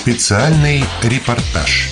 Специальный репортаж.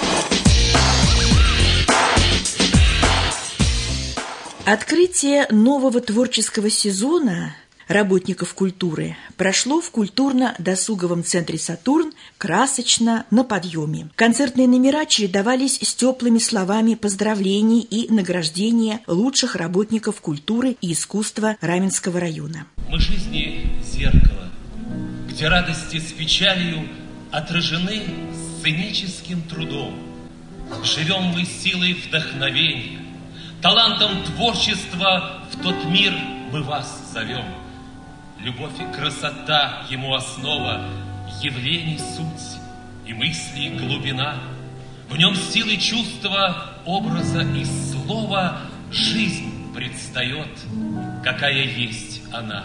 Открытие нового творческого сезона работников культуры прошло в культурно-досуговом центре «Сатурн» красочно, на подъеме. Концертные номера чередовались с теплыми словами поздравлений и награждения лучших работников культуры и искусства Раменского района. Мы жизни зеркало, где радости с печалью отражены сценическим трудом. Живем мы силой вдохновения, талантом творчества в тот мир мы вас зовем. Любовь и красота ему основа, явлений суть и мысли глубина. В нем силы чувства, образа и слова жизнь предстает, какая есть она.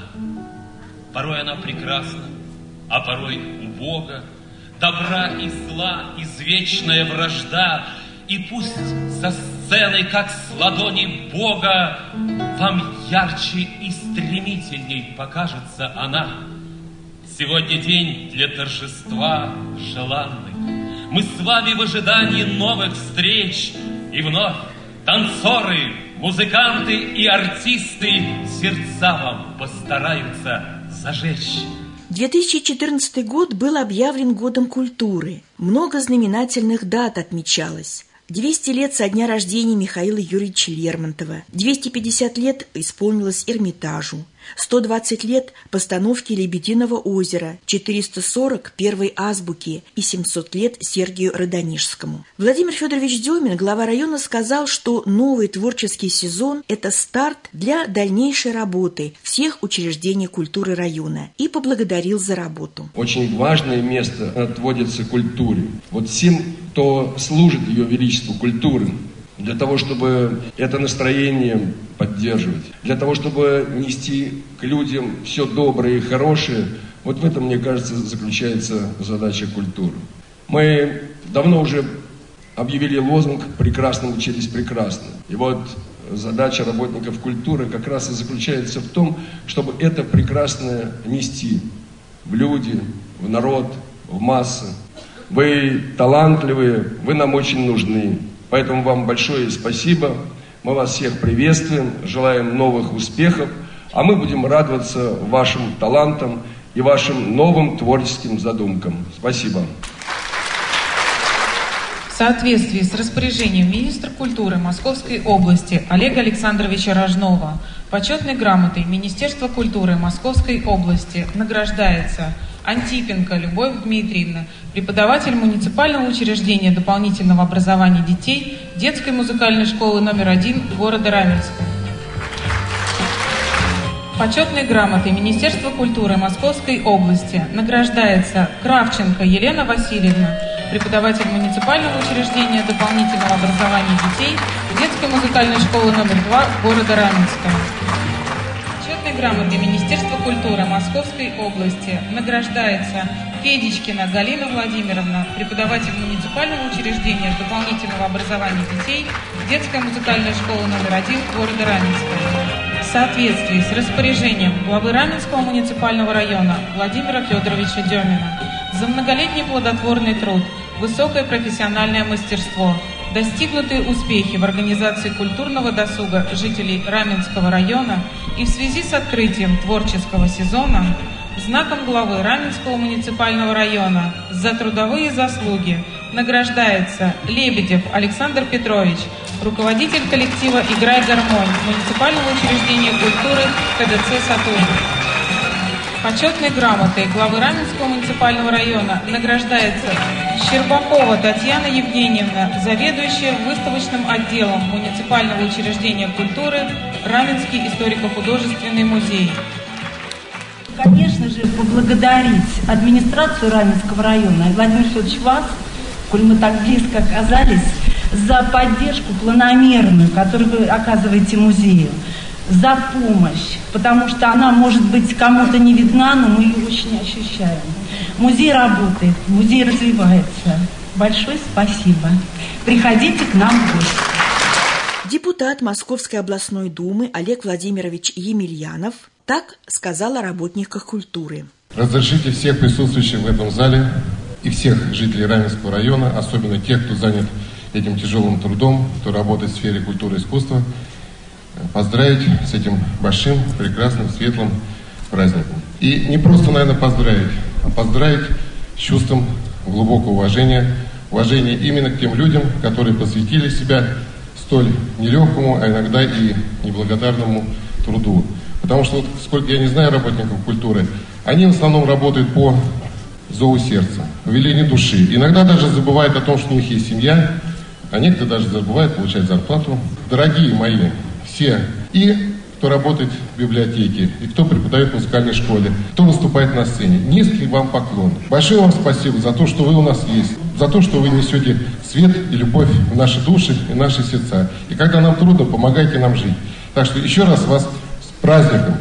Порой она прекрасна, а порой убога, добра и зла, извечная вражда. И пусть со сценой, как с ладони Бога, вам ярче и стремительней покажется она. Сегодня день для торжества желанный. Мы с вами в ожидании новых встреч. И вновь танцоры, музыканты и артисты сердца вам постараются зажечь. 2014 год был объявлен годом культуры. Много знаменательных дат отмечалось. 200 лет со дня рождения Михаила Юрьевича Лермонтова, 250 лет исполнилось Эрмитажу, 120 лет постановке «Лебединого озера», 440 первой азбуки и 700 лет Сергию Радонежскому. Владимир Федорович Демин, глава района, сказал, что новый творческий сезон – это старт для дальнейшей работы всех учреждений культуры района, и поблагодарил за работу. Очень важное место отводится культуре. Вот всем, кто служит ее величеству культуры, для того, чтобы это настроение поддерживать, для того, чтобы нести к людям все доброе и хорошее, вот в этом, мне кажется, заключается задача культуры. Мы давно уже объявили лозунг «Прекрасно учились прекрасно». И вот задача работников культуры как раз и заключается в том, чтобы это прекрасное нести в люди, в народ, в массы. Вы талантливые, вы нам очень нужны. Поэтому вам большое спасибо. Мы вас всех приветствуем, желаем новых успехов, а мы будем радоваться вашим талантам и вашим новым творческим задумкам. Спасибо. В соответствии с распоряжением министра культуры Московской области Олега Александровича Рожнова почетной грамотой Министерства культуры Московской области награждается Антипенко Любовь Дмитриевна, преподаватель муниципального учреждения дополнительного образования детей детской музыкальной школы номер 1 города Раменска. Почетной грамотой Министерства культуры Московской области награждается Кравченко Елена Васильевна, преподаватель муниципального учреждения дополнительного образования детей детской музыкальной школы номер 2 города Раменска. Почетной грамотой Министерства культуры Московской области награждается Федичкина Галина Владимировна, преподаватель муниципального учреждения дополнительного образования детей детская музыкальная школа номер 1 города Раменска. В соответствии с распоряжением главы Раменского муниципального района Владимира Федоровича Демина за многолетний плодотворный труд, высокое профессиональное мастерство, достигнутые успехи в организации культурного досуга жителей Раменского района и в связи с открытием творческого сезона знаком главы Раменского муниципального района за трудовые заслуги награждается Лебедев Александр Петрович, руководитель коллектива «Играй гармонь» муниципального учреждения культуры КДЦ «Сатурн». Почетной грамотой главы Раменского муниципального района награждается Щербакова Татьяна Евгеньевна, заведующая выставочным отделом муниципального учреждения культуры Раменский историко-художественный музей. Конечно же, поблагодарить администрацию Раменского района и Владимир Федорович вас, коль мы так близко оказались, за поддержку планомерную, которую вы оказываете музею, за помощь, потому что она, может быть, кому-то не видна, но мы ее очень ощущаем. Музей работает, музей развивается. Большое спасибо. Приходите к нам в гости. Депутат Московской областной думы Олег Владимирович Емельянов так сказал о работниках культуры. Разрешите всех присутствующих в этом зале и всех жителей Раменского района, особенно тех, кто занят этим тяжелым трудом, кто работает в сфере культуры и искусства, поздравить с этим большим, прекрасным, светлым праздником. И не просто, наверное, поздравить, а поздравить с чувством глубокого уважения именно к тем людям, которые посвятили себя столь нелегкому, а иногда и неблагодарному труду. Потому что, вот, сколько я не знаю работников культуры, они в основном работают по зову сердца, по велению души. Иногда даже забывают о том, что у них есть семья, а некоторые даже забывают получать зарплату. Дорогие мои, все, и кто работает в библиотеке, и кто преподает в музыкальной школе, кто выступает на сцене. Низкий вам поклон. Большое вам спасибо за то, что вы у нас есть, за то, что вы несете свет и любовь в наши души и наши сердца. И когда нам трудно, помогайте нам жить. Так что еще раз вас с праздником.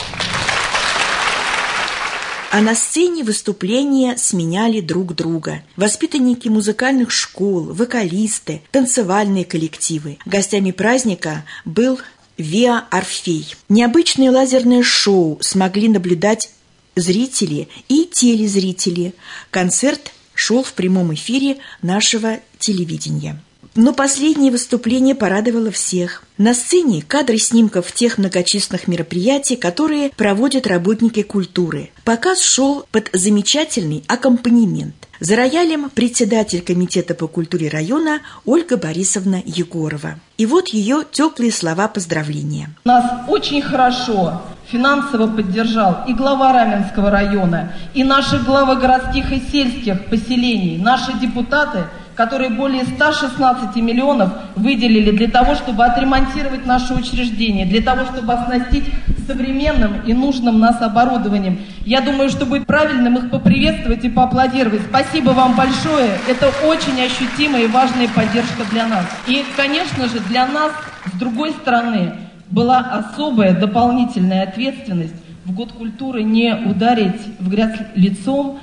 А на сцене выступления сменяли друг друга. Воспитанники музыкальных школ, вокалисты, танцевальные коллективы. Гостями праздника был Виа Орфей. Необычное лазерное шоу смогли наблюдать зрители и телезрители. Концерт шел в прямом эфире нашего телевидения. Но последнее выступление порадовало всех. На сцене кадры снимков тех многочисленных мероприятий, которые проводят работники культуры. Показ шел под замечательный аккомпанемент. За роялем председатель комитета по культуре района Ольга Борисовна Егорова. И вот ее теплые слова поздравления. Нас очень хорошо финансово поддержал и глава Раменского района, и наши главы городских и сельских поселений, наши депутаты, которые более 116 миллионов выделили для того, чтобы отремонтировать наше учреждение, для того, чтобы оснастить современным и нужным нас оборудованием. Я думаю, что будет правильным их поприветствовать и поаплодировать. Спасибо вам большое. Это очень ощутимая и важная поддержка для нас. И, конечно же, для нас, с другой стороны, была особая дополнительная ответственность в год культуры не ударить в грязь лицом,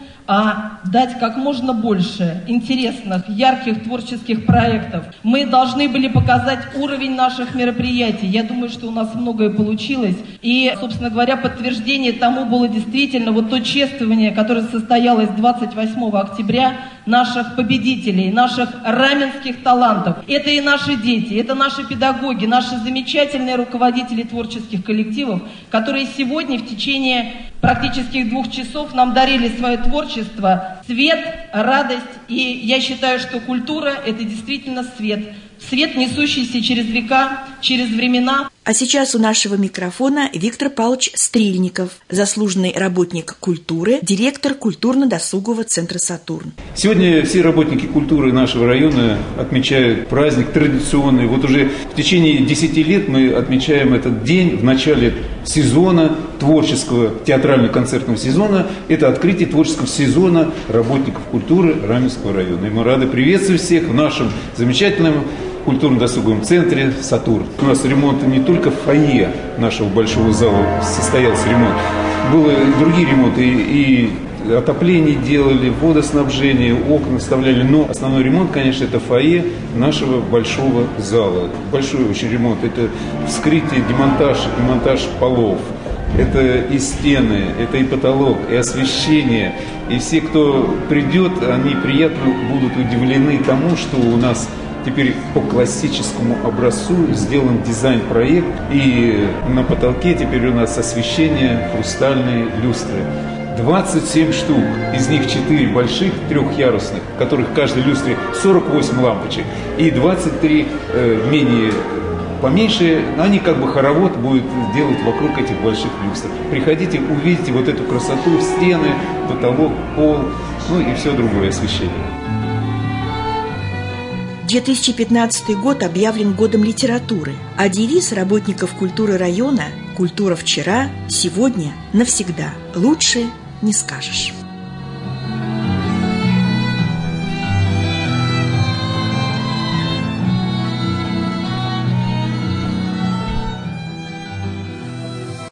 а дать как можно больше интересных, ярких творческих проектов. Мы должны были показать уровень наших мероприятий. Я думаю, что у нас многое получилось. И, собственно говоря, подтверждение тому было действительно вот то чествование, которое состоялось 28 октября, наших победителей, наших раменских талантов. Это и наши дети, это наши педагоги, наши замечательные руководители творческих коллективов, которые сегодня в течение практически 2 часов нам дарили свое творчество, свет, радость. И я считаю, что культура – это действительно свет. Свет, несущийся через века, через времена. А сейчас у нашего микрофона Виктор Павлович Стрельников, заслуженный работник культуры, директор культурно-досугового центра «Сатурн». Сегодня все работники культуры нашего района отмечают праздник традиционный. Вот уже в течение 10 лет мы отмечаем этот день в начале сезона творческого, театрально-концертного сезона. Это открытие творческого сезона работников культуры Раменского района. И мы рады приветствовать всех в нашем замечательном культурно-досуговом центре «Сатурн». У нас ремонт не только в фойе нашего большого зала состоялся ремонт. Были и другие ремонты, и отопление делали, водоснабжение, окна вставляли. Но основной ремонт, конечно, это фойе нашего большого зала. Большой очень ремонт. Это вскрытие, демонтаж полов. Это и стены, это и потолок, и освещение. И все, кто придет, они приятно будут удивлены тому, что у нас теперь по классическому образцу сделан дизайн-проект, и на потолке теперь у нас освещение, хрустальные люстры. 27 штук, из них 4 больших, 3-ярусных, в которых в каждой люстре 48 лампочек, и 23 менее поменьше, они как бы хоровод будет делать вокруг этих больших люстр. Приходите, увидите вот эту красоту, стены, потолок, пол, ну и все другое освещение. 2015 год объявлен годом литературы, а девиз работников культуры района «Культура вчера, сегодня, навсегда. Лучше не скажешь».